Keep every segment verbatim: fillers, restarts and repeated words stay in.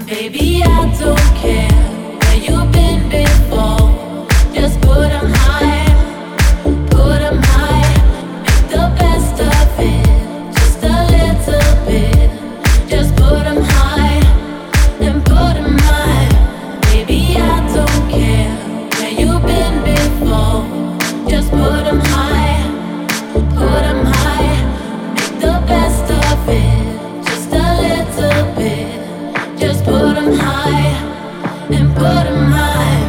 Baby, I don't care where you've been before. Just put 'em high, put 'em high. Make the best of it, just a little bit. Just put 'em high and put 'em high. Baby, I don't care where you've been before. Just put 'em high, put 'em high. Make the best of it, just a little bit. Just put 'em high and put 'em high.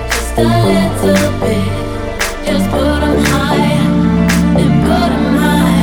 Just put 'em high and put 'em high.